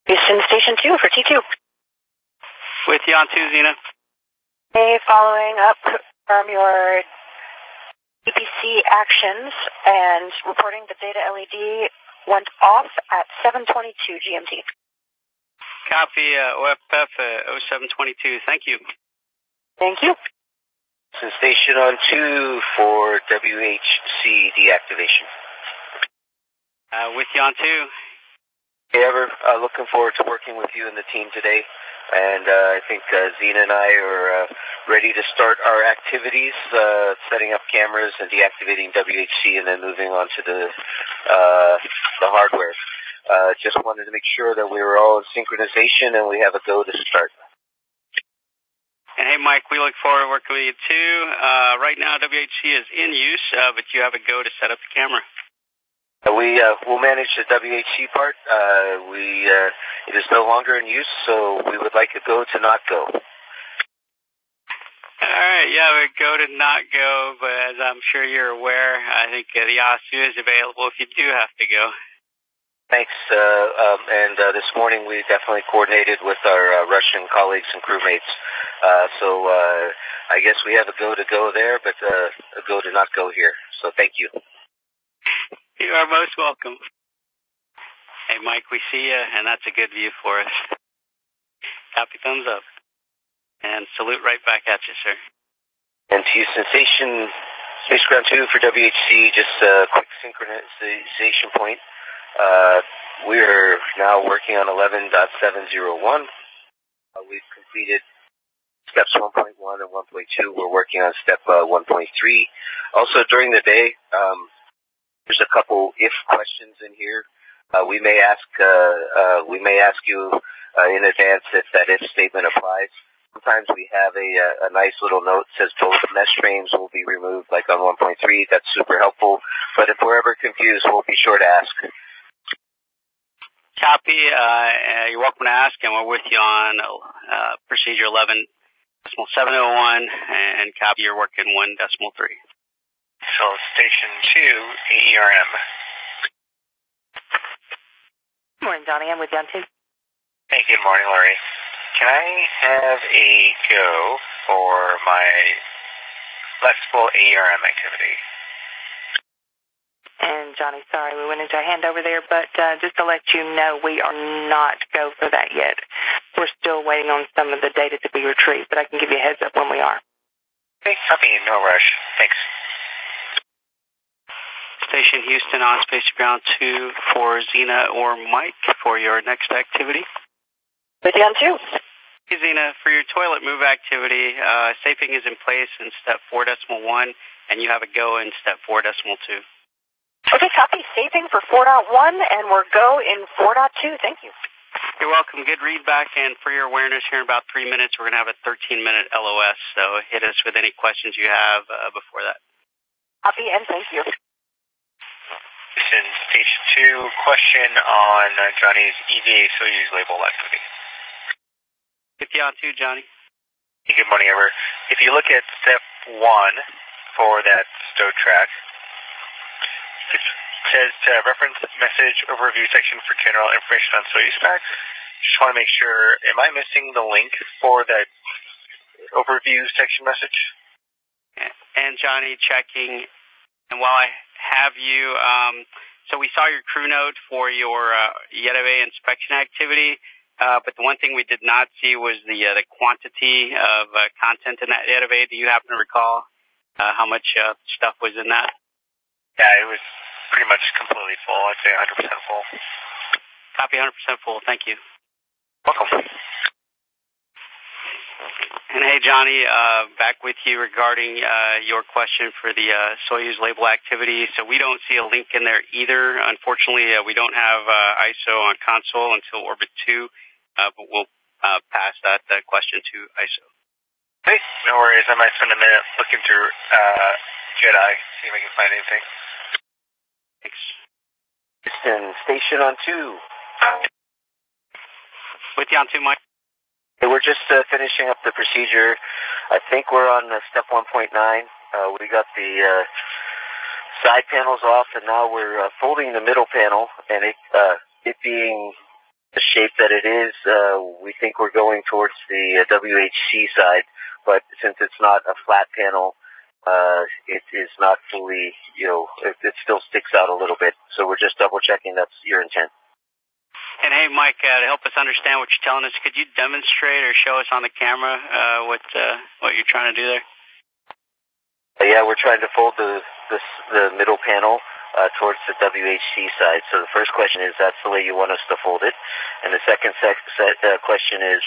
Houston Station 2 for T2. With you on 2, Xena. Hey, following up from your EPC actions and reporting the data LED went off at 7:22 GMT. Copy, OFF 0722. Thank you. Thank you. Houston Station on 2 for WHC deactivation. With you on 2. Hey, Ever, looking forward to working with you and the team today. And I think Xena and I are ready to start our activities, setting up cameras and deactivating WHC and then moving on to the hardware. Just wanted to make sure that we were all in synchronization and we have a go to start. And hey, Mike, we look forward to working with you too. Right now, WHC is in use, but you have a go to set up the camera. We'll manage the WHC part. It is no longer in use, so we would like a go to not go. All right, yeah, we go to not go, but as I'm sure you're aware, I think the OSU is available if you do have to go. Thanks. And this morning we definitely coordinated with our Russian colleagues and crewmates. So I guess we have a go to go there, but a go to not go here. So thank you. You are most welcome. Hey, Mike, we see you, and that's a good view for us. Copy, thumbs up. And salute right back at you, sir. And to Houston Station, Space Ground 2 for WHC, just a quick synchronization point. We're now working on 11.701. We've completed steps 1.1 and 1.2. We're working on step 1.3. Also, during the day, there's a couple if questions in here. We may ask you in advance if that if statement applies. Sometimes we have a nice little note that says both mesh frames will be removed, like on 1.3. That's super helpful. But if we're ever confused, we'll be sure to ask. Copy. You're welcome to ask, and we're with you on procedure 11.701, and copy. You're working 1.3. So Station 2, AERM. Good morning, Johnny. I'm with you on 2. Hey, good morning, Larry. Can I have a go for my flexible AERM activity? And Johnny, sorry, we went into a handover there, but just to let you know, we are not go for that yet. We're still waiting on some of the data to be retrieved, but I can give you a heads up when we are. Okay, copy, no rush. Thanks. Station Houston on Space Ground 2 for Xena or Mike for your next activity. With you on 2. Hey, Xena, for your toilet move activity, safing is in place in step 4.1, and you have a go in step 4.2. Okay, copy. Saving for 4.1, and we're go in 4.2. Thank you. You're welcome. Good read back, and for your awareness, here in about 3 minutes, we're going to have a 13-minute LOS, so hit us with any questions you have before that. Copy, and thank you. Houston Station 2, question on Johnny's EVA Soyuz label activity. With you on 2, Johnny. Hey, good morning, Ever. If you look at step 1 for that stow track, it says reference message overview section for general information on Soyuz packs. Just want to make sure, am I missing the link for that overview section message? And Johnny, checking. And while I have you, so we saw your crew note for your YEDAVE inspection activity, but the one thing we did not see was the quantity of content in that YEDAVE. Do you happen to recall how much stuff was in that? Yeah, it was pretty much completely full. I'd say 100% full. Copy, 100% full. Thank you. Welcome. And hey, Johnny, back with you regarding your question for the Soyuz label activity. So we don't see a link in there either. Unfortunately, we don't have ISO on console until Orbit 2, but we'll pass that question to ISO. Hey, no worries. I might spend a minute looking through Jedi, see if I can find anything. Thanks. Houston Station on 2. With you on 2, Mike. Hey, we're just finishing up the procedure. I think we're on step 1.9. We got the side panels off, and now we're folding the middle panel, and it being the shape that it is, we think we're going towards the WHC side, but since it's not a flat panel, it is not fully, it still sticks out a little bit. So we're just double checking that's your intent. And hey, Mike, to help us understand what you're telling us, could you demonstrate or show us on the camera what you're trying to do there? Yeah, we're trying to fold the middle panel towards the WHC side. So the first question is, that's the way you want us to fold it. And the second question is,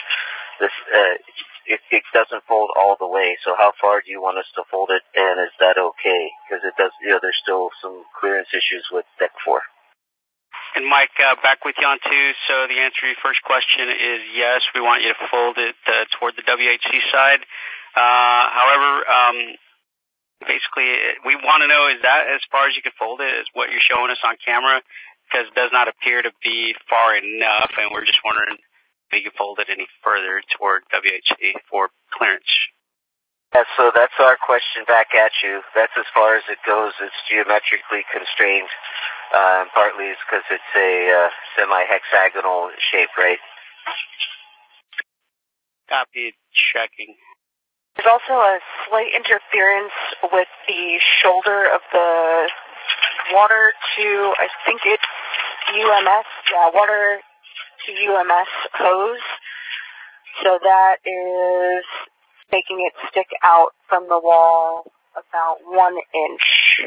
it doesn't fold all the way. So how far do you want us to fold it, and is that okay? Because it does, there's still some clearance issues with Deck 4. And Mike, back with you on 2. So the answer to your first question is yes, we want you to fold it toward the WHC side. However, basically, we want to know, is that as far as you can fold it, is what you're showing us on camera? Because it does not appear to be far enough, and we're just wondering if you can fold it any further toward WHC for clearance. Yeah, so that's our question back at you. That's as far as it goes. It's geometrically constrained. Partly it's because it's a semi-hexagonal shape, right? Copy, checking. There's also a slight interference with the shoulder of the water to, I think it's UMS, water to UMS hose. So that is making it stick out from the wall about 1 inch.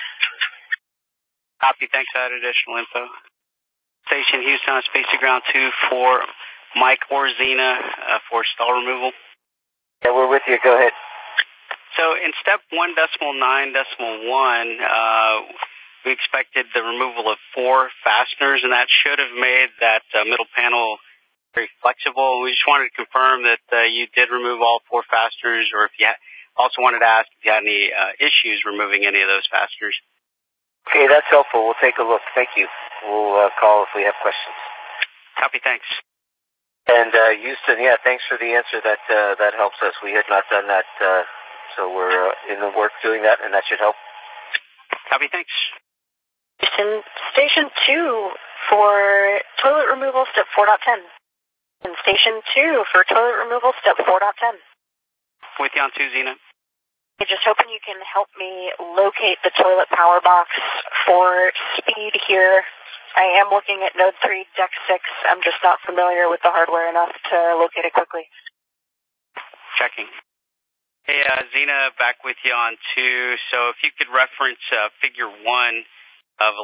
Copy, thanks for that additional info. Station Houston on Space to Ground 2 for Mike or Zena for stall removal. Yeah, we're with you. Go ahead. So in step 1.9.1, we expected the removal of 4 fasteners, and that should have made that middle panel very flexible. We just wanted to confirm that you did remove all 4 fasteners, or if you also wanted to ask if you had any issues removing any of those fasteners. Okay, that's helpful. We'll take a look. Thank you. We'll call if we have questions. Copy, thanks. And Houston, yeah, thanks for the answer. That helps us. We had not done that, so we're in the work doing that, and that should help. Copy, thanks. Houston, Station 2 for toilet removal, step 4.10. And Station 2 for toilet removal, step 4.10. With you on 2, Zena. I'm just hoping you can help me locate the toilet power box for speed here. I am looking at Node 3, Deck 6. I'm just not familiar with the hardware enough to locate it quickly. Checking. Hey, Zena, back with you on 2. So if you could reference figure 1 of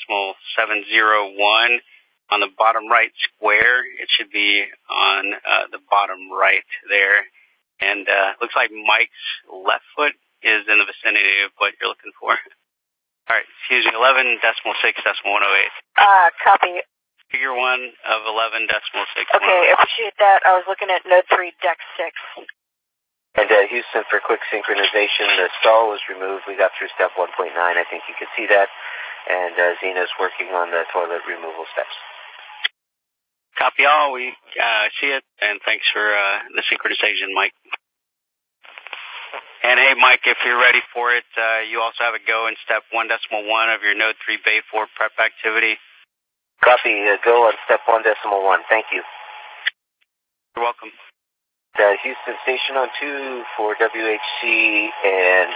11.701 on the bottom right square. It should be on the bottom right there. And looks like Mike's left foot is in the vicinity of what you're looking for. All right, excuse me, 11.6.108. Copy. Figure 1 of 11.6. Okay, appreciate that. I was looking at Node 3, Deck 6. And Houston, for quick synchronization, the stall was removed. We got through step 1.9. I think you can see that. And Zena's working on the toilet removal steps. Copy all. We see it, and thanks for the synchronization, Mike. And hey, Mike, if you're ready for it, you also have a go in step 1.1 of your Node 3 Bay 4 prep activity. Copy. Go on step 1.1. Thank you. You're welcome. Houston, station on 2 for WHC and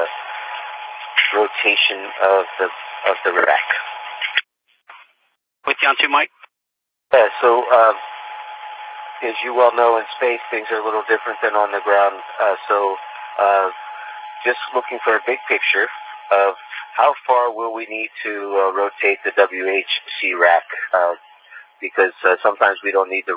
rotation of the rack. With you on 2, Mike. So, as you well know, in space, things are a little different than on the ground. So, just looking for a big picture of how far will we need to rotate the WHC rack, because sometimes we don't need to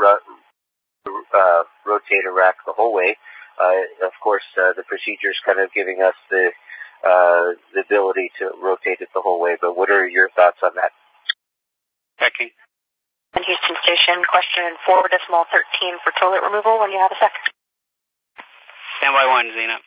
rotate a rack the whole way. Of course, the procedure is kind of giving us the ability to rotate it the whole way, but what are your thoughts on that? Checking. And Houston Station, question 4.13 for toilet removal when you have a sec. Standby 1, Zena.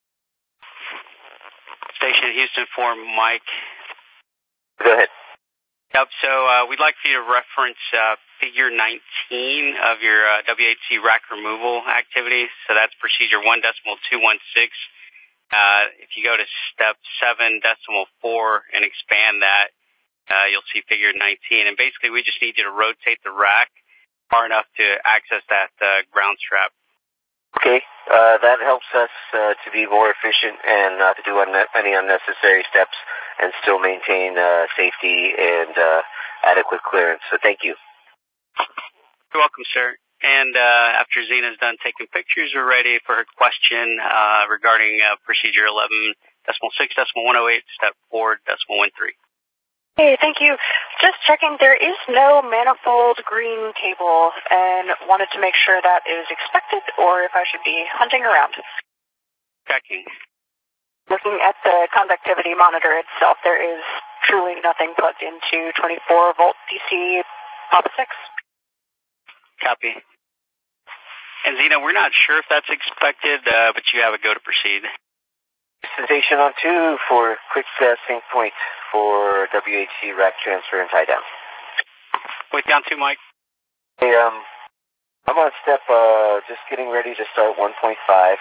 Station Houston for Mike. Go ahead. Yep, so we'd like for you to reference figure 19 of your WHC rack removal activity. So that's procedure 1.216. If you go to step 7.4 and expand that, you'll see figure 19. And basically, we just need you to rotate the rack far enough to access that ground strap. Okay, that helps us to be more efficient and not to do any unnecessary steps and still maintain safety and adequate clearance. So thank you. You're welcome, sir. And after Zena's done taking pictures, we're ready for her question regarding procedure 11.6.108, step 4.13. Hey, thank you. Just checking, there is no manifold green cable, and wanted to make sure that is expected or if I should be hunting around. Checking. Looking at the conductivity monitor itself, there is truly nothing plugged into 24-volt DC Papa 6. Copy. And Zena, we're not sure if that's expected, but you have a go to proceed. Station on 2 for quick sync point for WHC rack transfer and tie down. With you on 2, Mike. Hey, I'm on step, just getting ready to start 1.5.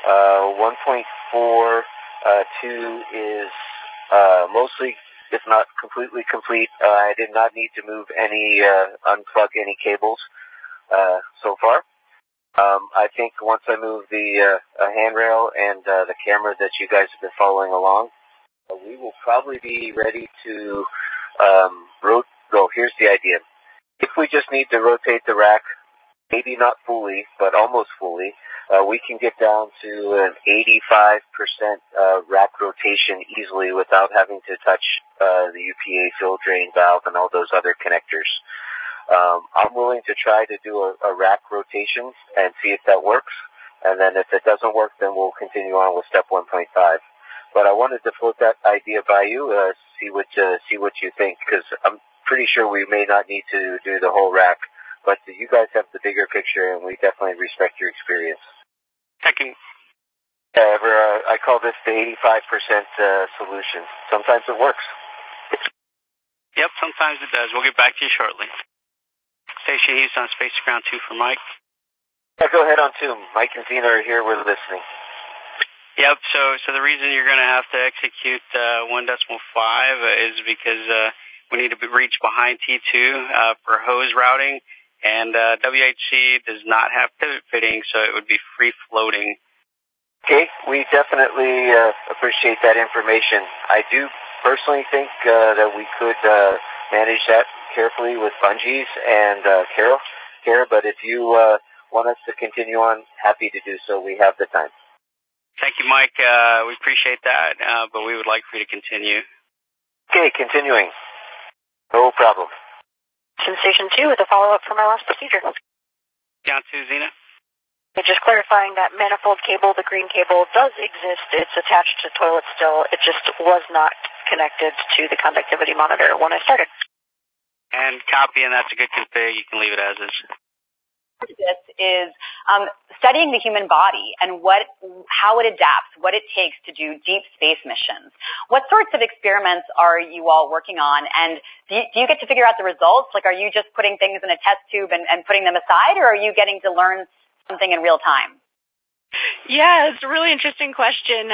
1.4, 2 is mostly, if not completely complete. I did not need to move any, unplug any cables so far. I think once I move the handrail and the camera that you guys have been following along, we will probably be ready to here's the idea. If we just need to rotate the rack, maybe not fully, but almost fully, we can get down to an 85% rack rotation easily without having to touch the UPA fill drain valve and all those other connectors. I'm willing to try to do a rack rotation and see if that works. And then if it doesn't work, then we'll continue on with step 1.5. But I wanted to float that idea by you, see what you think, because I'm pretty sure we may not need to do the whole rack. But you guys have the bigger picture, and we definitely respect your experience. Checking. I call this the 85% solution. Sometimes it works. Yep, sometimes it does. We'll get back to you shortly. Station Houston, Space Ground 2 for Mike. Yeah, go ahead on 2. Mike and Zena are here. We're listening. Yep, so the reason you're going to have to execute 1.5 is because we need to reach behind T2 for hose routing, and WHC does not have pivot fitting, so it would be free floating. Okay, we definitely appreciate that information. I do personally think that we could manage that carefully with bungees and Kara, but if you want us to continue on, happy to do so. We have the time. Thank you, Mike. We appreciate that, but we would like for you to continue. Okay, continuing. No problem. Station 2 with a follow-up from our last procedure. Down to Zena. Just clarifying that manifold cable, the green cable, does exist. It's attached to toilet still. It just was not connected to the conductivity monitor when I started. And copy, and that's a good config. You can leave it as is. This is studying the human body and how it adapts, what it takes to do deep space missions. What sorts of experiments are you all working on, and do you get to figure out the results? Like, are you just putting things in a test tube and putting them aside, or are you getting to learn something in real time? Yeah, it's a really interesting question.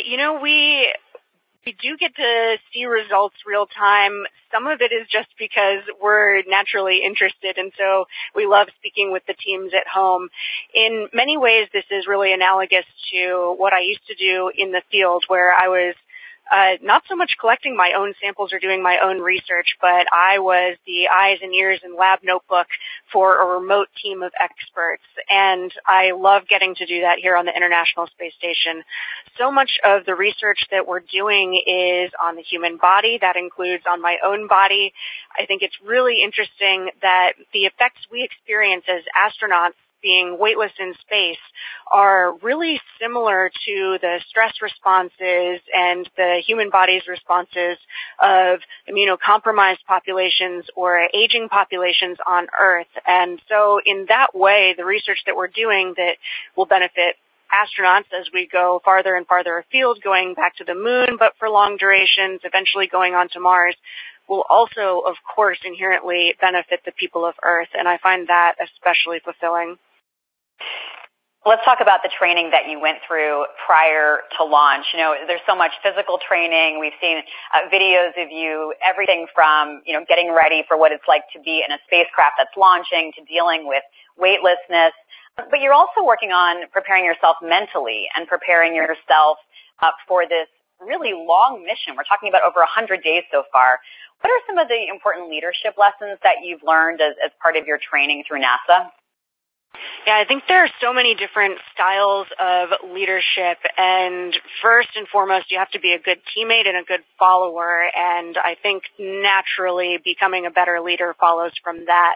We do get to see results real time. Some of it is just because we're naturally interested, and so we love speaking with the teams at home. In many ways, this is really analogous to what I used to do in the field, where I was not so much collecting my own samples or doing my own research, but I was the eyes and ears and lab notebook for a remote team of experts. And I love getting to do that here on the International Space Station. So much of the research that we're doing is on the human body. That includes on my own body. I think it's really interesting that the effects we experience as astronauts being weightless in space are really similar to the stress responses and the human body's responses of immunocompromised populations or aging populations on Earth. And so in that way, the research that we're doing that will benefit astronauts as we go farther and farther afield, going back to the moon, but for long durations, eventually going on to Mars, will also, of course, inherently benefit the people of Earth. And I find that especially fulfilling. Let's talk about the training that you went through prior to launch. You know, there's so much physical training. We've seen videos of you, everything from, you know, getting ready for what it's like to be in a spacecraft that's launching to dealing with weightlessness. But you're also working on preparing yourself mentally and preparing yourself for this really long mission. We're talking about over 100 days so far. What are some of the important leadership lessons that you've learned as part of your training through NASA? Yeah, I think there are so many different styles of leadership, and first and foremost, you have to be a good teammate and a good follower, and I think naturally becoming a better leader follows from that.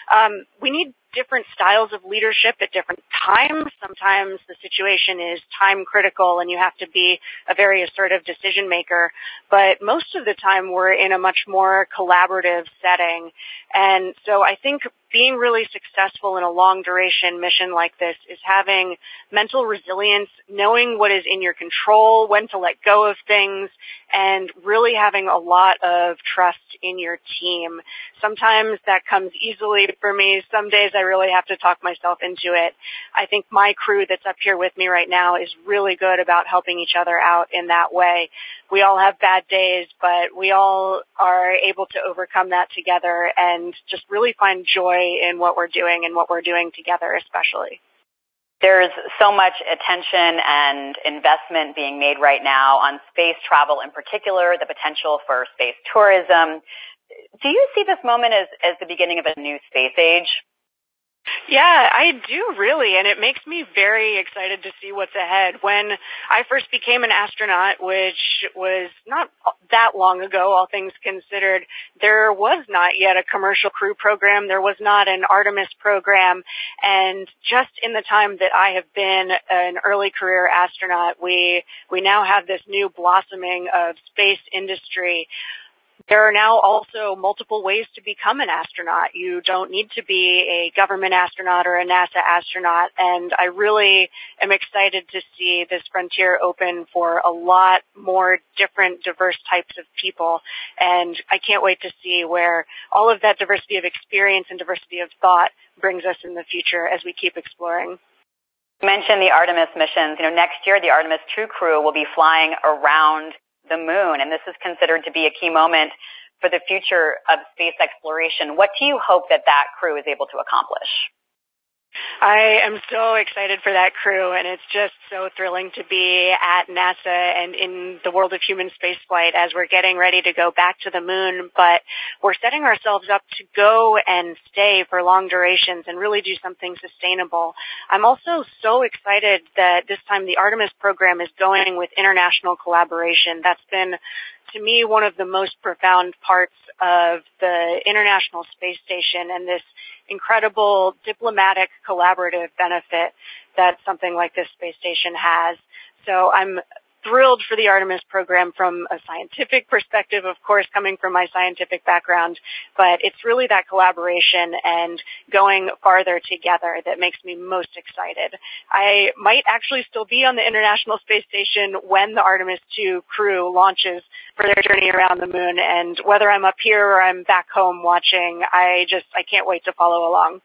We need different styles of leadership at different times. Sometimes the situation is time critical and you have to be a very assertive decision maker, but most of the time we're in a much more collaborative setting. And so I think being really successful in a long duration mission like this is having mental resilience, knowing what is in your control, when to let go of things, and really having a lot of trust in your team. Sometimes that comes easily for me. Some days I really have to talk myself into it. I think my crew that's up here with me right now is really good about helping each other out in that way. We all have bad days, but we all are able to overcome that together and just really find joy in what we're doing and what we're doing together especially. There's so much attention and investment being made right now on space travel in particular, the potential for space tourism. Do you see this moment as the beginning of a new space age? Yeah, I do really, and it makes me very excited to see what's ahead. When I first became an astronaut, which was not that long ago, all things considered, there was not yet a commercial crew program. There was not an Artemis program. And just in the time that I have been an early career astronaut, we now have this new blossoming of space industry. There are now also multiple ways to become an astronaut. You don't need to be a government astronaut or a NASA astronaut, and I really am excited to see this frontier open for a lot more different, diverse types of people, and I can't wait to see where all of that diversity of experience and diversity of thought brings us in the future as we keep exploring. You mentioned the Artemis missions. You know, next year the Artemis 2 crew will be flying around the moon, and this is considered to be a key moment for the future of space exploration. What do you hope that crew is able to accomplish? I am so excited for that crew, and it's just so thrilling to be at NASA and in the world of human spaceflight as we're getting ready to go back to the moon, but we're setting ourselves up to go and stay for long durations and really do something sustainable. I'm also so excited that this time the Artemis program is going with international collaboration. That's been, to me, one of the most profound parts of the International Space Station and this incredible diplomatic collaborative benefit that something like this space station has. So I'm thrilled for the Artemis program from a scientific perspective, of course, coming from my scientific background, but it's really that collaboration and going farther together that makes me most excited. I might actually still be on the International Space Station when the Artemis 2 crew launches for their journey around the moon, and whether I'm up here or I'm back home watching, I can't wait to follow along.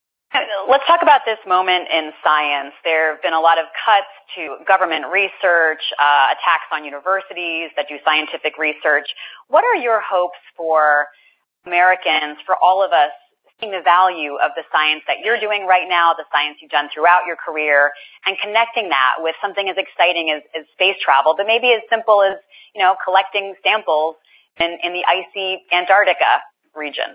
Let's talk about this moment in science. There have been a lot of cuts to government research, attacks on universities that do scientific research. What are your hopes for Americans, for all of us, seeing the value of the science that you're doing right now, the science you've done throughout your career, and connecting that with something as exciting as space travel, but maybe as simple as, you know, collecting samples in the icy Antarctica region?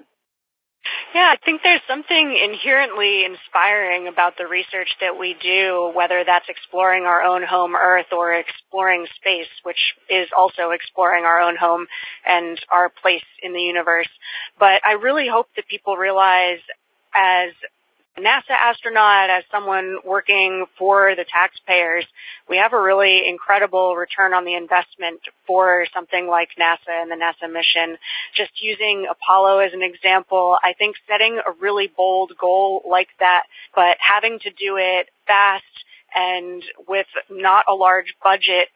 Yeah, I think there's something inherently inspiring about the research that we do, whether that's exploring our own home Earth or exploring space, which is also exploring our own home and our place in the universe. But I really hope that people realize, as a NASA astronaut, as someone working for the taxpayers, we have a really incredible return on the investment for something like NASA and the NASA mission. Just using Apollo as an example, I think setting a really bold goal like that, but having to do it fast and with not a large budget,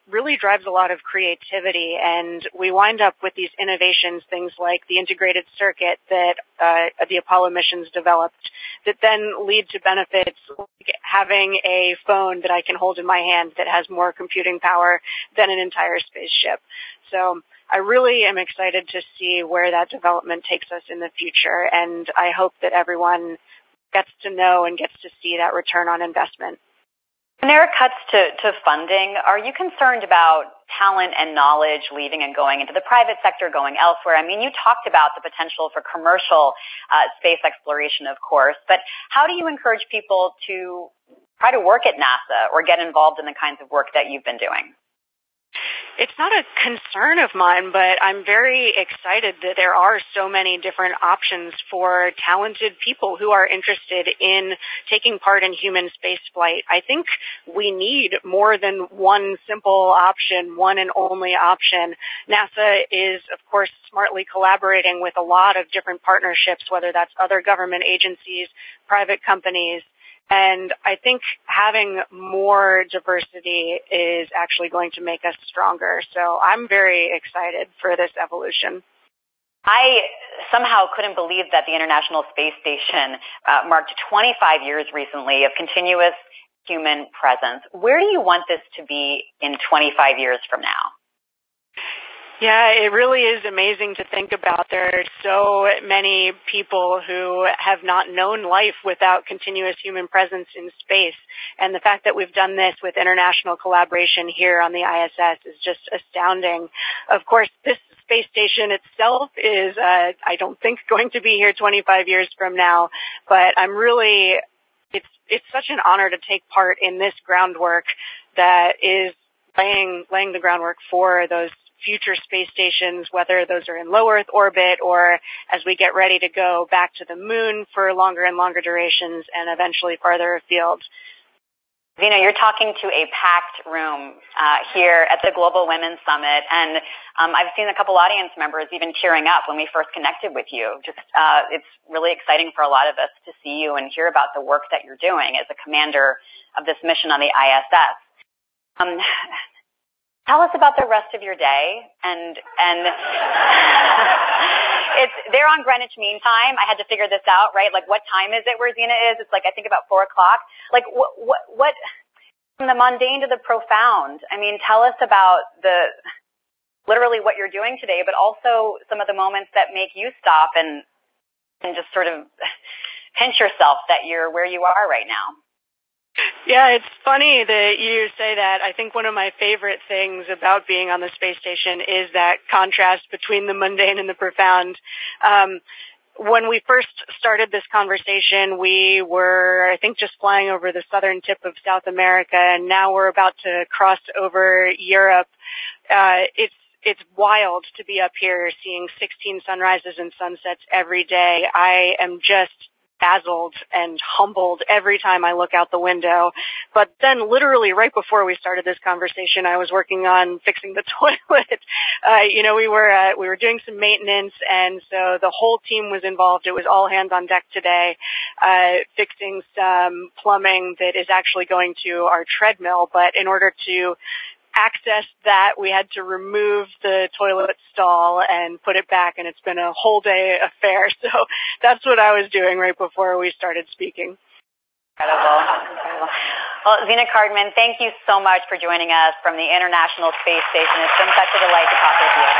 really drives a lot of creativity, and we wind up with these innovations, things like the integrated circuit that the Apollo missions developed, that then lead to benefits like having a phone that I can hold in my hand that has more computing power than an entire spaceship. So I really am excited to see where that development takes us in the future, and I hope that everyone gets to know and gets to see that return on investment. When there are cuts to funding, are you concerned about talent and knowledge leaving and going into the private sector, going elsewhere? I mean, you talked about the potential for commercial space exploration, of course, but how do you encourage people to try to work at NASA or get involved in the kinds of work that you've been doing? It's not a concern of mine, but I'm very excited that there are so many different options for talented people who are interested in taking part in human spaceflight. I think we need more than one simple option, one and only option. NASA is, of course, smartly collaborating with a lot of different partnerships, whether that's other government agencies, private companies. And I think having more diversity is actually going to make us stronger. So I'm very excited for this evolution. I somehow couldn't believe that the International Space Station marked 25 years recently of continuous human presence. Where do you want this to be in 25 years from now? Yeah, it really is amazing to think about. There are so many people who have not known life without continuous human presence in space. And the fact that we've done this with international collaboration here on the ISS is just astounding. Of course, this space station itself is, I don't think, going to be here 25 years from now. But I'm really, it's such an honor to take part in this groundwork that is laying the groundwork for those future space stations, whether those are in low Earth orbit or as we get ready to go back to the moon for longer and longer durations and eventually farther afield. Zena, you're talking to a packed room here at the Global Women's Summit, and I've seen a couple audience members even tearing up when we first connected with you. Just it's really exciting for a lot of us to see you and hear about the work that you're doing as a commander of this mission on the ISS. Tell us about the rest of your day, and they're on Greenwich Mean Time. I had to figure this out, right? Like, what time is it where Zena is? It's like, I think about 4 o'clock. Like, what, from the mundane to the profound? I mean, tell us about literally what you're doing today, but also some of the moments that make you stop and just sort of pinch yourself that you're where you are right now. Yeah, it's funny that you say that. I think one of my favorite things about being on the space station is that contrast between the mundane and the profound. When we first started this conversation, we were, I think, just flying over the southern tip of South America, and now we're about to cross over Europe. It's wild to be up here seeing 16 sunrises and sunsets every day. I am just dazzled and humbled every time I look out the window. But then literally right before we started this conversation, I was working on fixing the toilet. We were doing some maintenance, and so the whole team was involved. It was all hands on deck today, fixing some plumbing that is actually going to our treadmill. But in order to access that, we had to remove the toilet stall and put it back, and it's been a whole day affair. So that's what I was doing right before we started speaking. Incredible. Well, Zena Cardman, thank you so much for joining us from the International Space Station. It's been such a delight to talk with you.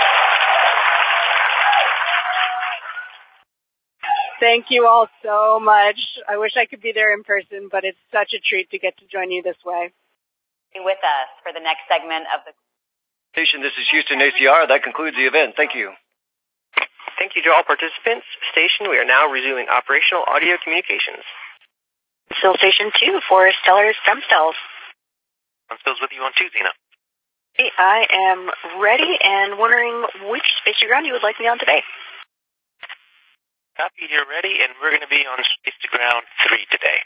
Thank you all so much. I wish I could be there in person, but it's such a treat to get to join you this way. With us for the next segment of the station. This is Houston ACR. That concludes the event. Thank you. Thank you to all participants. Station, we are now resuming operational audio communications. Still Station 2 for stellar stem cells. I'm still with you on 2, Zena. Hey, I am ready and wondering which space to ground you would like me on today. Copy, you're ready, and we're going to be on Space to Ground 3 today.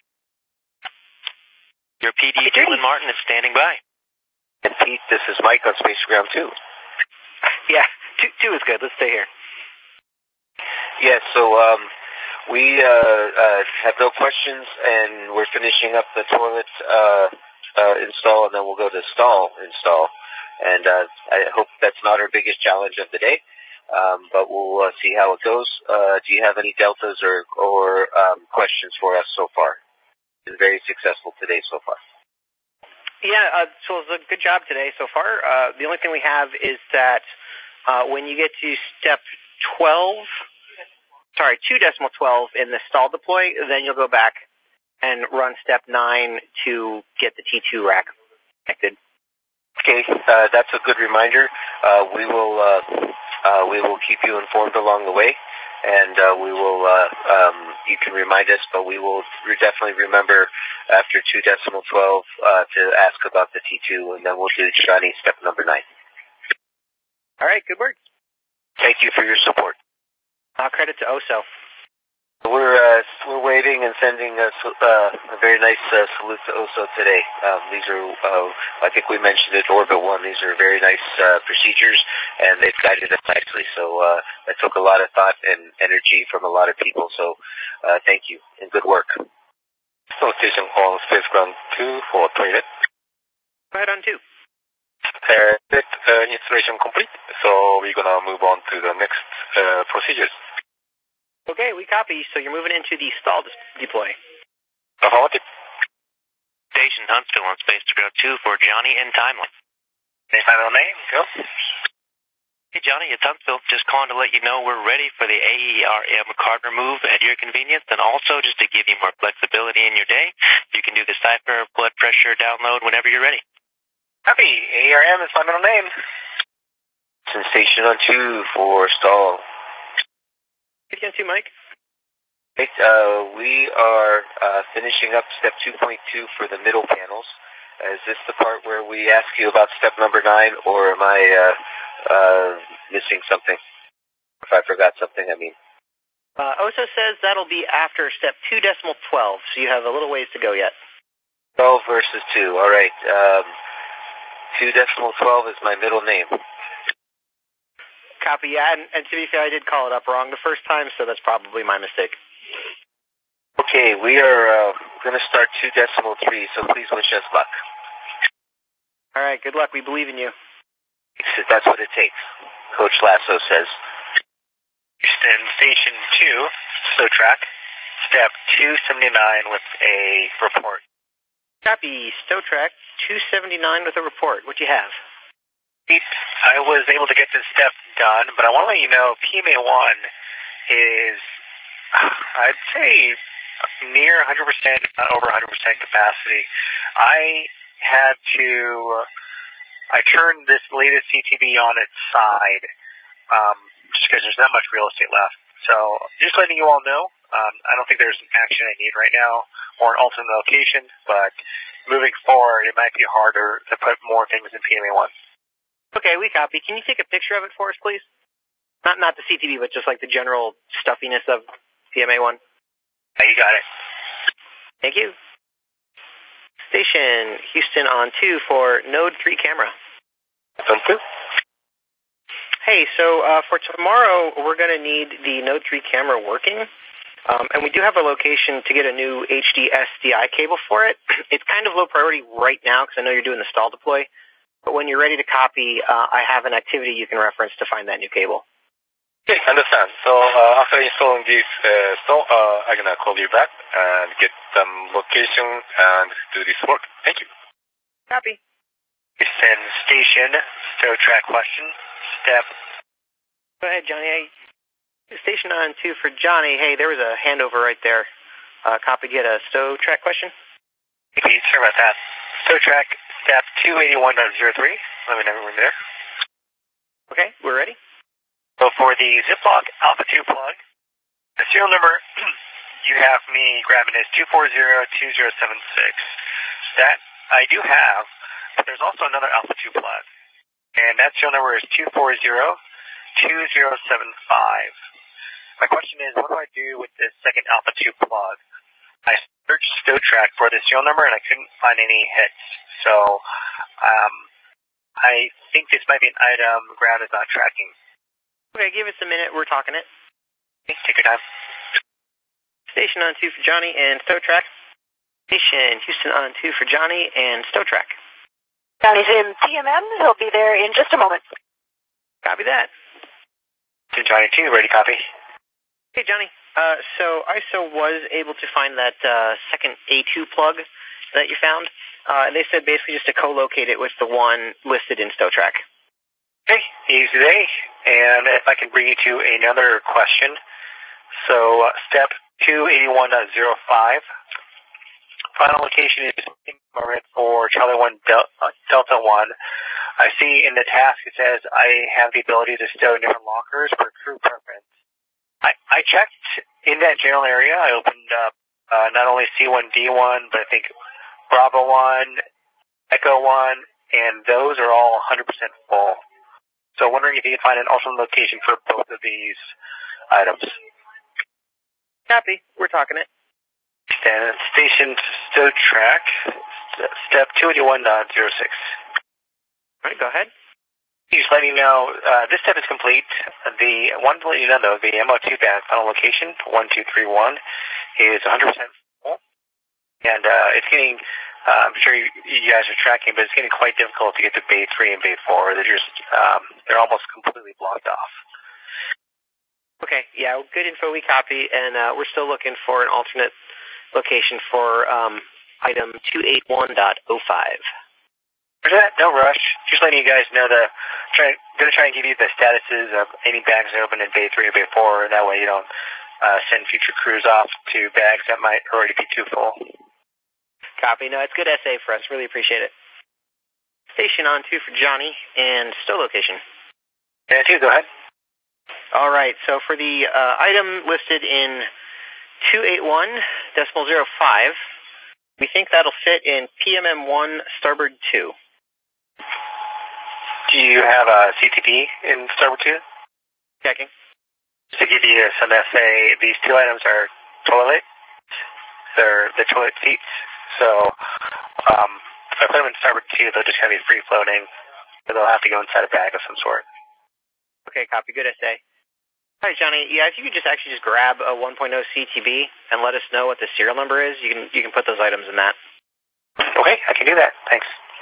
Your PD, Dylan Martin, is standing by. And Pete, this is Mike on Space Ground 2. Yeah, 2 is good. Let's stay here. Yeah, so we have no questions, and we're finishing up the toilet install, and then we'll go to stall install. And I hope that's not our biggest challenge of the day, but we'll see how it goes. Do you have any deltas or questions for us so far? It's been very successful today so far. Yeah, so it was a good job today so far. The only thing we have is that when you get to step 2.12 in the stall deploy, then you'll go back and run step 9 to get the T2 rack connected. Okay, that's a good reminder. We will keep you informed along the way, and we will. You can remind us, but we will definitely remember after 2.12 to ask about the T2, and then we'll do Johnny step number 9. All right, good work. Thank you for your support. Credit to OSO. We're waving and sending a very nice salute to OSO today. These are, I think we mentioned it, Orbit 1. These are very nice procedures, and they've guided us nicely. So that took a lot of thought and energy from a lot of people. So thank you and good work. So station on Spaceground 2 for toilet. Go ahead on 2. Installation complete. So we're gonna move on to the next procedures. Okay, we copy. So you're moving into the stall deploy. Affirmative. Station Huntsville on Spaceground 2 for Johnny and Timeline. Any final name? Go. Hey Johnny, it's Huntsville. Just calling to let you know we're ready for the AERM card remove at your convenience, and also just to give you more flexibility in your day, you can do the Cypher blood pressure download whenever you're ready. Copy. AERM is my middle name. Station on 2 for stall. Again, 2, Mike. Right, we are finishing up step 2.2 for the middle panels. Is this the part where we ask you about step number 9, or am I missing something? If I forgot something, I mean. OSO says that'll be after step 2.12, so you have a little ways to go yet. 12 versus 2, all right. 2.12 is my middle name. Copy, yeah, and to be fair, I did call it up wrong the first time, so that's probably my mistake. Okay, we are going to start 2.3, so please wish us luck. All right, good luck. We believe in you. That's what it takes, Coach Lasso says. Houston Station 2, SO track, step 279 with a report. Copy, SO track 279 with a report. What do you have? I was able to get this step done, but I want to let you know PMA1 is, I'd say, near 100%, not over 100% capacity. I turned this latest CTB on its side, just because there's not much real estate left. So, just letting you all know, I don't think there's an action I need right now, or an alternate location, but moving forward, it might be harder to put more things in PMA1. Okay, we copy. Can you take a picture of it for us, please? Not the CTV, but just like the general stuffiness of PMA1. Yeah, you got it. Thank you. Station Houston on 2 for Node 3 camera. On 2. Hey, so for tomorrow, we're going to need the Node 3 camera working. And we do have a location to get a new HD SDI cable for it. It's kind of low priority right now because I know you're doing the stall deploy. But when you're ready to copy, I have an activity you can reference to find that new cable. Okay, understand. So after installing this stall, I'm going to call you back and get some location and do this work. Thank you. Copy. Houston Station, SO track question, step. Go ahead, Johnny. Hey, Station on 2 for Johnny. Hey, there was a handover right there. Copy, get a SO track question. Okay, sorry about that. SO track, step 281.03. Let me know when we're there. Okay, we're ready. So for the Ziploc Alpha 2 plug, the serial number you have me grabbing is 2402076. That I do have, but there's also another Alpha 2 plug. And that serial number is 2402075. My question is, what do I do with this second Alpha 2 plug? I searched StoTrack for the serial number and I couldn't find any hits. So I think this might be an item Ground is not tracking. Okay, give us a minute. We're talking it. Okay, take your time. Station on 2 for Johnny and StoTrack. Station Houston on 2 for Johnny and StoTrack. Johnny's in PMM. He'll be there in just a moment. Copy that. To Johnny 2, ready, copy. Hey, Johnny. So ISO was able to find that second A2 plug that you found. They said basically just to co-locate it with the one listed in StowTrack. Okay, easy day. And if I can bring you to another question. So step 281.05. Final location is for Charlie 1 Delta 1. I see in the task it says I have the ability to stow different lockers for crew preference. I checked in that general area. I opened up not only C1D1, but I think Bravo 1, Echo 1, and those are all 100% full. So wondering if you can find an alternate location for both of these items. Copy. We're talking it. And station StowTrack, step 281.06. All right, go ahead. Just letting you know, this step is complete. The one to let you know, though, the MO2 band final location, 1231, is 100% full. And it's getting, I'm sure you guys are tracking, but it's getting quite difficult to get to Bay 3 and Bay 4. They're just, they're almost completely blocked off. Okay, yeah, good info, we copy, and we're still looking for an alternate location for item 281.05. For that, no rush. Just letting you guys know going to try and give you the statuses of any bags that open in Bay 3 or Bay 4, and that way you don't send future crews off to bags that might already be too full. Copy. No, it's good SA for us. Really appreciate it. Station on 2 for Johnny, and stow location. Yeah, 2, go ahead. All right, so for the item listed in 281.05, we think that'll fit in PMM1 Starboard 2. Do you have a CTP in Starboard 2? Checking. To give you some SA, these two items are toilet. They're the toilet seats. So if I put them in Starboard 2, they'll just kind of be free-floating. They'll have to go inside a bag of some sort. Okay, copy. Good SA. All right, Johnny. Yeah, if you could just grab a 1.0 CTB and let us know what the serial number is, you can put those items in that. Okay, I can do that. Thanks.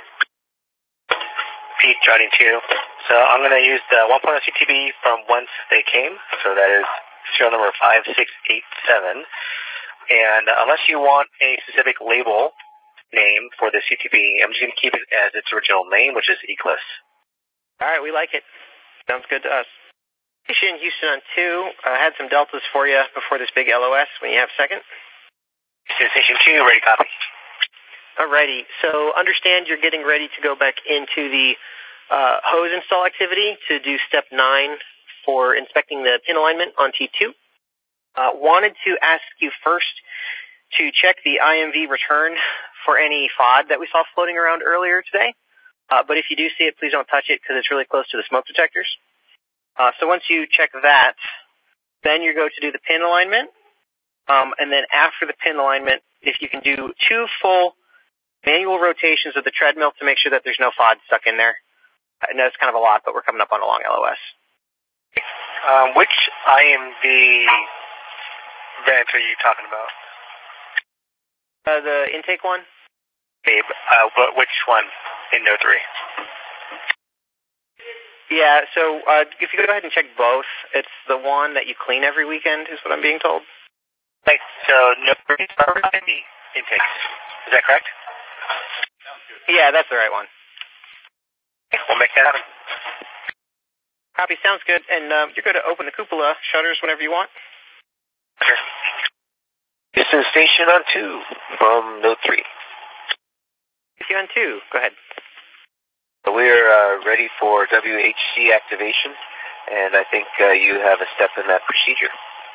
Pete, Johnny 2. So I'm going to use the 1.0 CTB from whence they came. So that is serial number 5687. And unless you want a specific label name for the CTB, I'm just going to keep it as its original name, which is Eclipse. All right, we like it. Sounds good to us. Station Houston on 2. Had some deltas for you before this big LOS when you have a second. Station 2, ready, copy. Alrighty, so understand you're getting ready to go back into the hose install activity to do step 9 for inspecting the pin alignment on T2. Wanted to ask you first to check the IMV return for any FOD that we saw floating around earlier today. But if you do see it, please don't touch it because it's really close to the smoke detectors. So once you check that, then you go to do the pin alignment. And then after the pin alignment, if you can do 2 full manual rotations of the treadmill to make sure that there's no FOD stuck in there. I know it's kind of a lot, but we're coming up on a long LOS. Which IMV vent are you talking about? The intake one? Okay, but which one in No 3? Yeah, so if you go ahead and check both, it's the one that you clean every weekend is what I'm being told. Right, so No 3 is the intakes. Is that correct? Yeah, that's the right one. Okay, we'll make that happen. Copy, sounds good. And you're going to open the cupola shutters whenever you want. Sure. This is Station on 2 from Note 3. Station on 2, go ahead. We're ready for WHC activation, and I think you have a step in that procedure.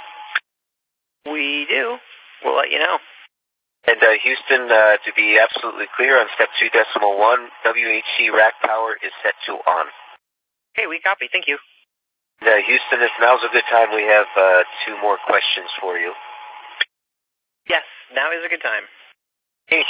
We do. We'll let you know. And Houston, to be absolutely clear, on step 2.1, WHC rack power is set to on. Okay, we copy. Thank you. Houston, if now's a good time, we have 2 more questions for you. Yes, now is a good time. Hey,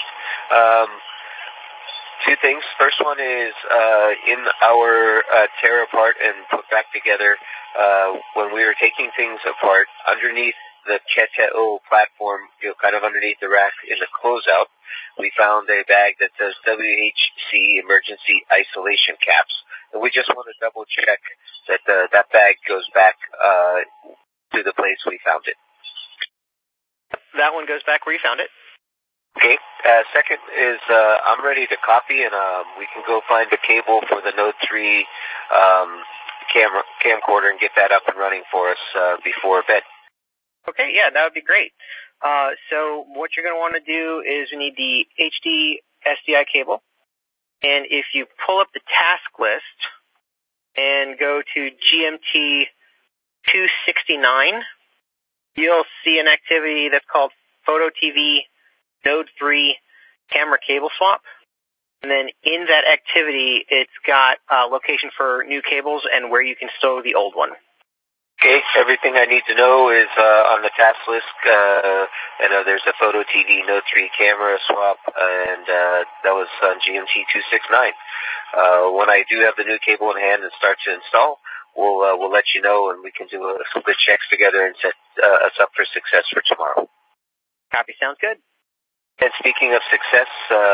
2 things. First one is in our tear apart and put back together, when we were taking things apart, underneath the Keteo platform, kind of underneath the rack in the closeout, we found a bag that says WHC Emergency Isolation Caps. And we just want to double check that that bag goes back to the place we found it. That one goes back where you found it. Okay. Second is I'm ready to copy, and we can go find the cable for the Node 3 camcorder and get that up and running for us before bed. Okay, yeah, that would be great. So what you're going to want to do is you need the HD SDI cable. And if you pull up the task list and go to GMT 269, you'll see an activity that's called Photo TV Node 3 camera cable swap. And then in that activity, it's got a location for new cables and where you can stow the old one. Okay, everything I need to know is on the task list. There's a Photo TV Node 3 camera swap, and that was on GMT 269. When I do have the new cable in hand and start to install, we'll let you know, and we can do some good checks together and set us up for success for tomorrow. Copy, sounds good. And speaking of success,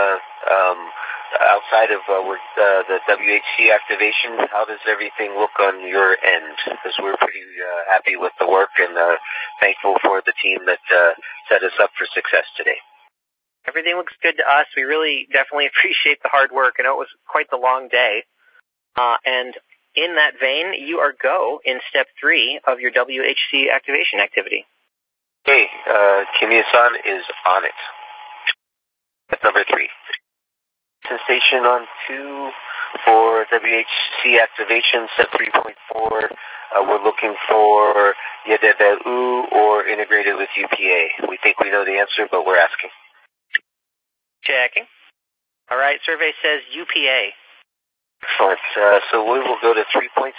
outside of the WHC activation, how does everything look on your end? Because we're pretty happy with the work and thankful for the team that set us up for success today. Everything looks good to us. We really definitely appreciate the hard work. I know it was quite the long day. And in that vein, you are go in step 3 of your WHC activation activity. Okay, Kimiya-san is on it. That's number 3. Station on 2 for WHC activation, set 3.4. We're looking for Yedeveu or integrated with UPA. We think we know the answer, but we're asking. Checking. All right, survey says UPA. Excellent. So we will go to 3.6.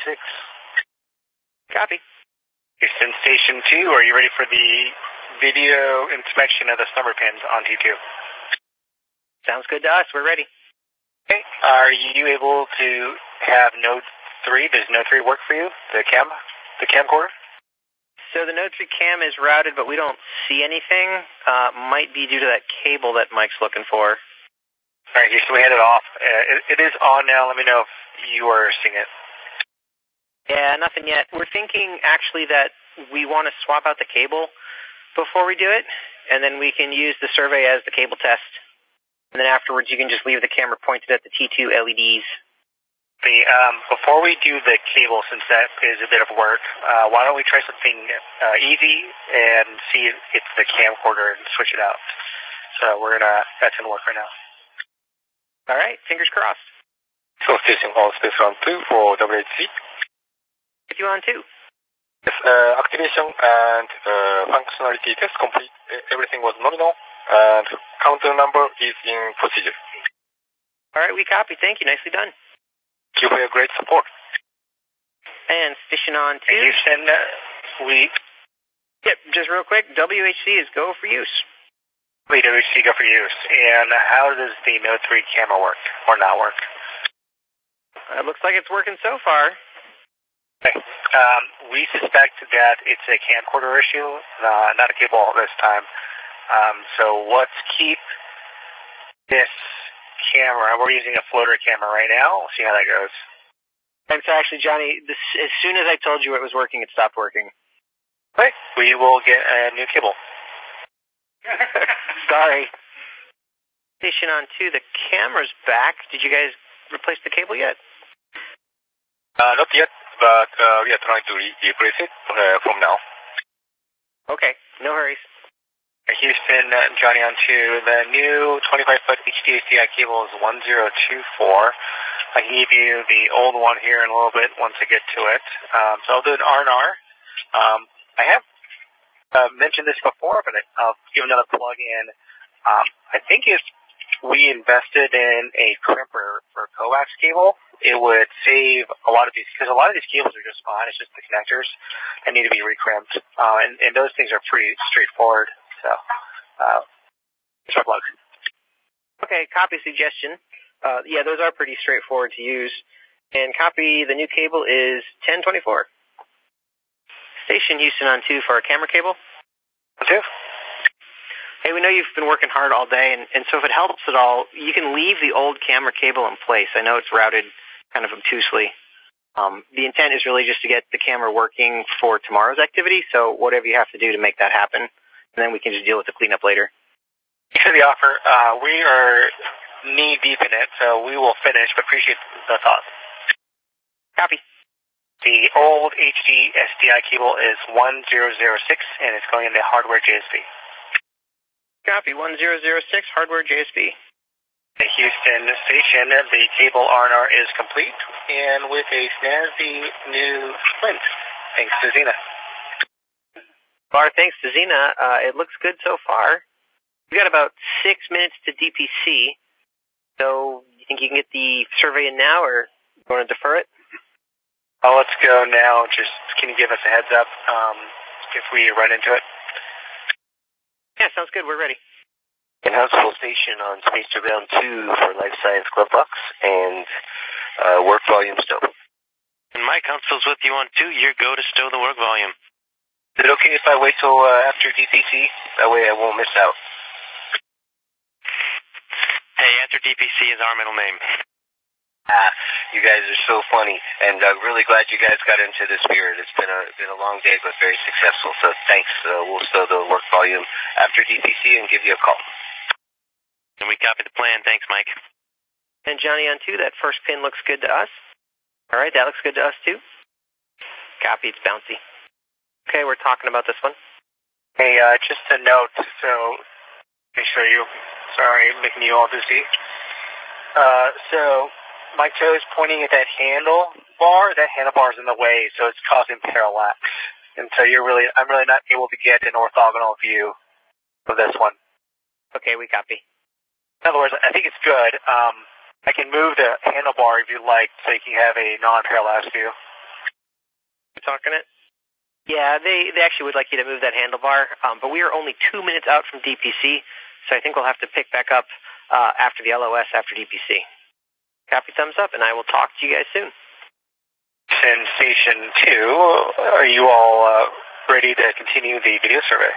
Copy. Houston Station 2, are you ready for the video inspection of the snubber pins on T2? Sounds good to us. We're ready. Okay. Are you able to have Node 3? Does Node 3 work for you? The camcorder? So the Node 3 cam is routed, but we don't see anything. Might be due to that cable that Mike's looking for. All right, Houston, we had it off. It is on now. Let me know if you are seeing it. Yeah, nothing yet. We're thinking actually that we want to swap out the cable before we do it, and then we can use the survey as the cable test. And then afterwards, you can just leave the camera pointed at the T2 LEDs. Before we do the cable, since that is a bit of work, why don't we try something easy and see if the camcorder and switch it out. So that's going to work right now. All right, fingers crossed. So station on space round 2 for WHC. If you on 2. Yes, activation and functionality test complete. Everything was nominal, and counter number is in procedure. All right, we copy. Thank you. Nicely done. Thank you for your great support. And station on 2. Houston, Yep, just real quick, WHC is go for use. WHC go for use. And how does the Node 3 camera work or not work? It looks like it's working so far. Okay. We suspect that it's a camcorder issue, not a cable this time. So let's keep this camera. We're using a floater camera right now. We'll see how that goes. And so actually, Johnny, as soon as I told you it was working, it stopped working. Okay. We will get a new cable. Sorry. Station on 2, the camera's back. Did you guys replace the cable yet? Not yet, but we are trying to replace it from now. Okay, no hurries. Houston, Johnny on 2. The new 25-foot HDHDI cable is 1024. I can give you the old one here in a little bit once I get to it. So I'll do an R&R. I have mentioned this before, but I'll give another plug-in. I think if we invested in a crimper for coax cable, it would save a lot of these, because a lot of these cables are just fine. It's just the connectors that need to be recrimped. And those things are pretty straightforward. So, it's my plug. Okay, copy suggestion. Yeah, those are pretty straightforward to use. And copy, the new cable is 1024. Station Houston on 2 for our camera cable. 2. Hey, we know you've been working hard all day, and so if it helps at all, you can leave the old camera cable in place. I know it's routed kind of obtusely. The intent is really just to get the camera working for tomorrow's activity, so whatever you have to do to make that happen, and then we can just deal with the cleanup later. Thanks for the offer. We are knee-deep in it, so we will finish, but appreciate the thought. Copy. The old HD SDI cable is 1006, and it's going into hardware JSP. Copy, 1006, hardware JSP. The Houston station, the cable R&R is complete, and with a snazzy new splint. Thanks to Zena. Thanks to Zena. It looks good so far. We've got about 6 minutes to DPC, so you think you can get the survey in now, or you want to defer it? Oh, let's go now. Just, can you give us a heads up if we run into it? Yeah, sounds good. We're ready. In-house full station on Space Surveillance 2 for Life Science Glove Box and work volume stow. And Mike Huntsville's with you on 2. You're go to stow the work volume. Is it okay if I wait till after DPC? That way I won't miss out. Hey, after DPC is our middle name. You guys are so funny, and I'm really glad you guys got into the spirit. It's been a long day, but very successful. So thanks. We'll stow the work volume after DPC and give you a call. And we copy the plan. Thanks, Mike. And Johnny on 2, that first pin looks good to us. All right, that looks good to us too. Copy, it's bouncy. Okay, we're talking about this one. Hey, just a note, so let me show you. Sorry, making you all dizzy. So my toe is pointing at that handlebar. That handlebar is in the way, so it's causing parallax. And so I'm really not able to get an orthogonal view of this one. Okay, we copy. In other words, I think it's good. I can move the handlebar if you like, so you can have a non-parallax view. You talking it? Yeah, they actually would like you to move that handlebar, but we are only 2 minutes out from DPC, so I think we'll have to pick back up after the LOS after DPC. Copy, thumbs up, and I will talk to you guys soon. Sensation 2, are you all ready to continue the video survey?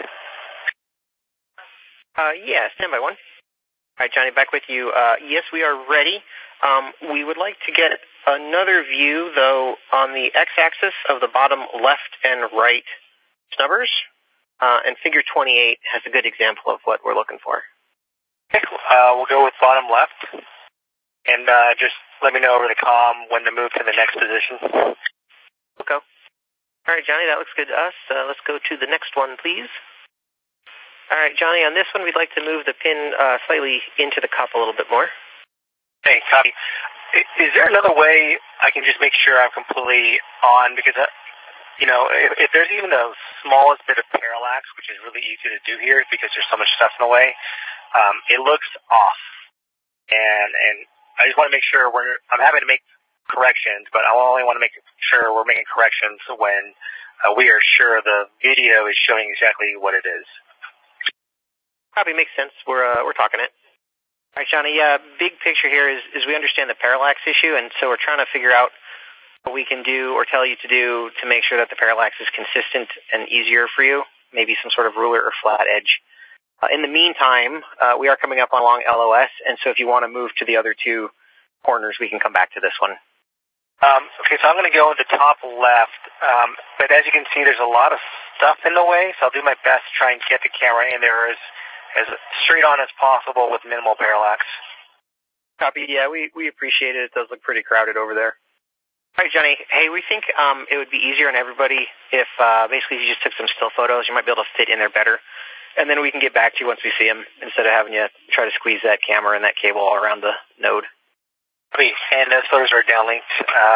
Yeah, standby 1. All right, Johnny, back with you. Yes, we are ready. We would like to get another view, though, on the x-axis of the bottom left and right snubbers, and figure 28 has a good example of what we're looking for. Okay, we'll go with bottom left, and just let me know over the comm when to move to the next position. Okay. All right, Johnny, that looks good to us. Let's go to the next one, please. All right, Johnny, on this one, we'd like to move the pin slightly into the cup a little bit more. Hey, copy. Is there another way I can just make sure I'm completely on? Because, if there's even the smallest bit of parallax, which is really easy to do here because there's so much stuff in the way, it looks off. And I just want to make sure I'm happy to make corrections, but I only want to make sure we're making corrections when we are sure the video is showing exactly what it is. Probably makes sense. We're talking it. All right, Johnny, big picture here is we understand the parallax issue, and so we're trying to figure out what we can do or tell you to do to make sure that the parallax is consistent and easier for you, maybe some sort of ruler or flat edge. In the meantime, we are coming up on long LOS, and so if you want to move to the other two corners, we can come back to this one. Okay, so I'm going to go in the top left, but as you can see, there's a lot of stuff in the way, so I'll do my best to try and get the camera in there as straight on as possible with minimal parallax. Copy. Yeah, we appreciate it. It does look pretty crowded over there. All right, Johnny. Hey, we think it would be easier on everybody if basically you just took some still photos. You might be able to fit in there better. And then we can get back to you once we see them instead of having you try to squeeze that camera and that cable all around the node. Great. And those photos are downlinked.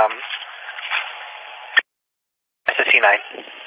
SSC9.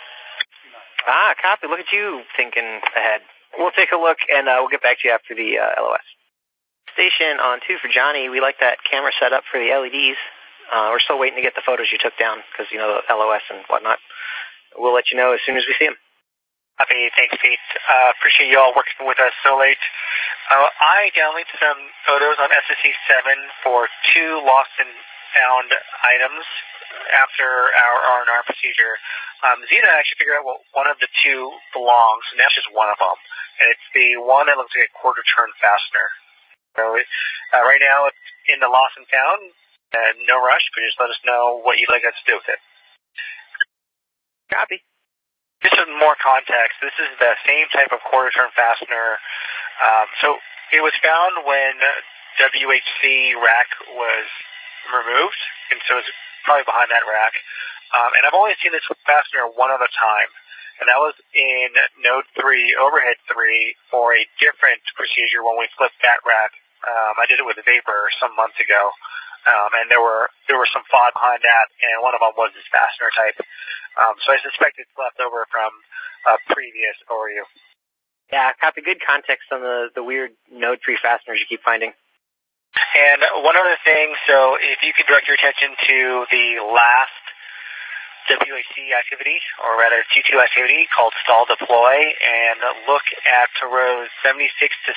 Copy. Look at you thinking ahead. We'll take a look, and we'll get back to you after the LOS. Station on 2 for Johnny. We like that camera set up for the LEDs. We're still waiting to get the photos you took down because, the LOS and whatnot. We'll let you know as soon as we see them. Happy. Thanks, Pete. Appreciate you all working with us so late. I downlinked some photos on SSC7 for 2 lost and found items after our R&R procedure. Zena actually figured out what one of the two belongs, and that's just one of them. And it's the one that looks like a quarter-turn fastener. So right now it's in the lost and found. No rush, but just let us know what you'd like us to do with it. Copy. Just some more context. This is the same type of quarter-turn fastener. So it was found when WHC rack was removed, and so it's probably behind that rack. And I've only seen this fastener one other time, and that was in Node 3, Overhead 3, for a different procedure when we flipped that rack. I did it with Vapor some months ago, and there were some thought behind that, and one of them was this fastener type. So I suspect it's left over from a previous ORU. Yeah, copy. Good context on the weird Node 3 fasteners you keep finding. And one other thing, so if you could direct your attention to the last WHC activity, or rather T2 activity, called Stall Deploy, and look at rows 76 to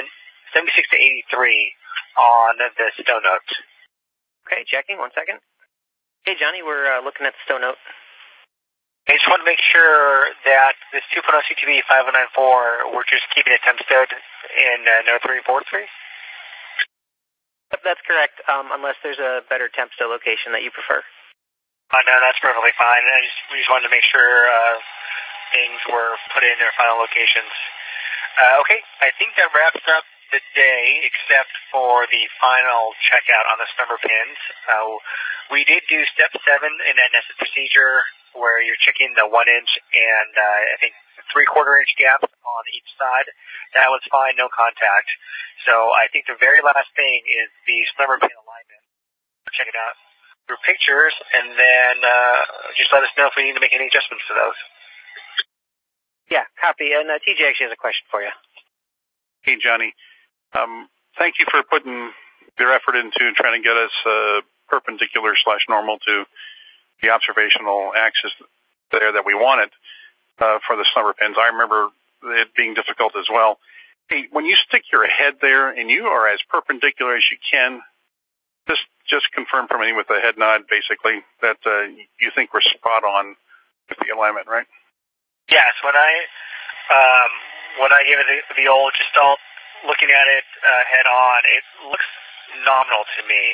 83 on the stow note. Okay, checking. 1 second. Hey, Johnny, we're looking at the stow note. I just want to make sure that this 2.0 CTB 5094, we're just keeping it temp stowed in node 343? Yep, that's correct, unless there's a better temp stow location that you prefer. No, that's perfectly fine. We just wanted to make sure things were put in their final locations. Okay, I think that wraps up the day, except for the final checkout on the snubber pins. We did do step 7 in that nested procedure, where you're checking the 1-inch and I think 3/4-inch gaps on each side. That was fine, no contact. So I think the very last thing is the snubber pin alignment. Check it out through pictures, and then just let us know if we need to make any adjustments to those. Yeah, copy. And TJ actually has a question for you. Hey, Johnny. Thank you for putting your effort into trying to get us perpendicular/normal to the observational axis there that we wanted for the snubber pins. I remember it being difficult as well. Hey, when you stick your head there and you are as perpendicular as you can, just confirm for me with a head nod, basically, that you think we're spot on with the alignment, right? Yes. When I give it the old gestalt, looking at it head on, it looks nominal to me.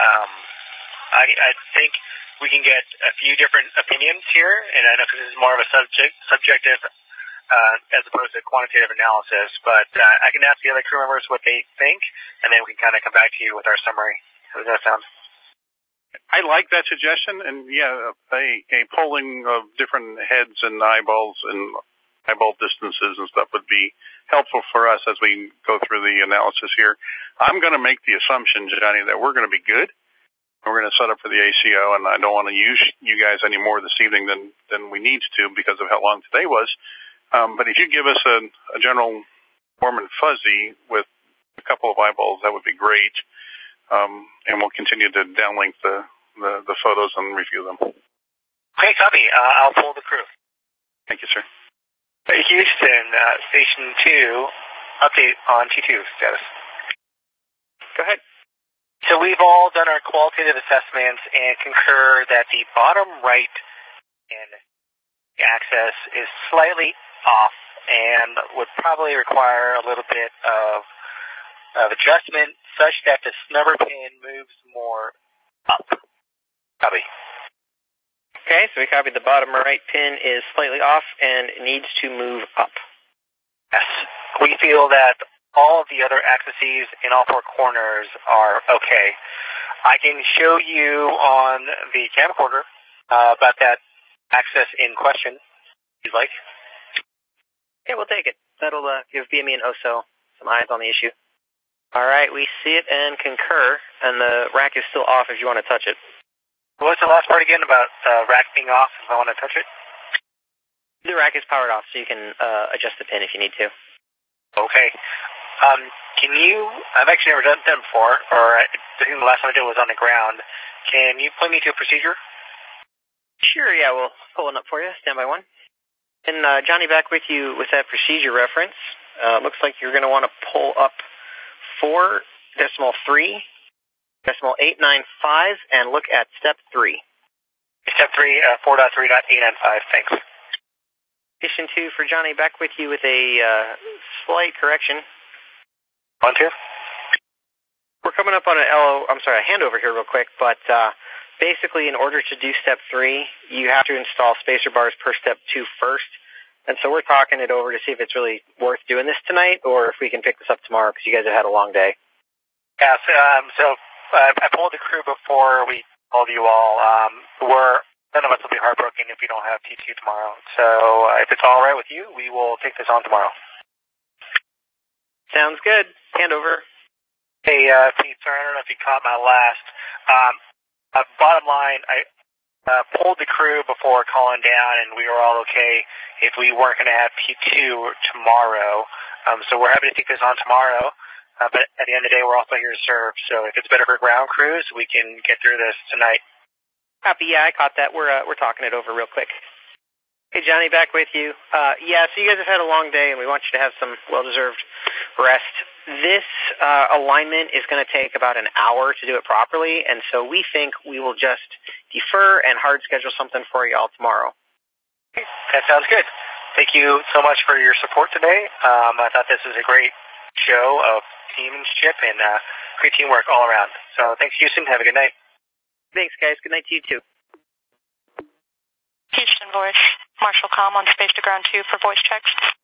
I think we can get a few different opinions here, and I know this is more of a subjective as opposed to quantitative analysis, but I can ask the other crew members what they think, and then we can kind of come back to you with our summary. How does that sound? I like that suggestion, and yeah, a polling of different heads and eyeballs and eyeball distances and stuff would be helpful for us as we go through the analysis here. I'm going to make the assumption, Johnny, that we're going to be good. We're going to set up for the ACO, and I don't want to use you guys any more this evening than we need to because of how long today was. But if you give us a general warm and fuzzy with a couple of eyeballs, that would be great. And we'll continue to downlink the photos and review them. Okay, copy. I'll pull the crew. Thank you, sir. Houston, Station 2, update on T2 status. Go ahead. So we've all done our qualitative assessments and concur that the bottom right axis is slightly off and would probably require a little bit of adjustment such that the snubber pin moves more up. Copy. Okay, so we copied the bottom right pin is slightly off and needs to move up. Yes. We feel that all of the other axes in all 4 corners are okay. I can show you on the camcorder about that axis in question, if you'd like. Yeah, we'll take it. That'll give BME and OSO some eyes on the issue. All right, we see it and concur, and the rack is still off if you want to touch it. What's the last part again about rack being off if I want to touch it? The rack is powered off, so you can adjust the pin if you need to. Okay. Can you, I've actually never done that before, or I think the last one I did was on the ground. Can you point me to a procedure? Sure, yeah, we'll pull one up for you. Stand by one. And Johnny, back with you with that procedure reference. Looks like you're going to want to pull up 4.3.895 and look at step 3. Step 3, 4.3.895. Thanks. Station 2 for Johnny, back with you with a slight correction. 1, 2. We're coming up on a handover here real quick, but basically in order to do Step 3, you have to install spacer bars per Step 2 first. And so we're talking it over to see if it's really worth doing this tonight or if we can pick this up tomorrow because you guys have had a long day. Yeah, so I polled the crew before we told you all. None of us will be heartbroken if we don't have T2 tomorrow. So if it's all right with you, we will take this on tomorrow. Sounds good. Handover. Hey, Pete, sorry, I don't know if you caught my last. Bottom line, I polled the crew before calling down, and we were all okay if we weren't going to have P2 tomorrow. So we're happy to take this on tomorrow, but at the end of the day, we're also here to serve. So if it's better for ground crews, we can get through this tonight. Copy. Yeah, I caught that. We're talking it over real quick. Hey, Johnny, back with you. So you guys have had a long day, and we want you to have some well-deserved rest. This alignment is going to take about an hour to do it properly, and so we think we will just defer and hard schedule something for you all tomorrow. That sounds good. Thank you so much for your support today. I thought this was a great show of teammanship and great teamwork all around. So thanks, Houston. Have a good night. Thanks, guys. Good night to you, too. Houston Voice, Marshall Com on Space to Ground 2 for voice checks.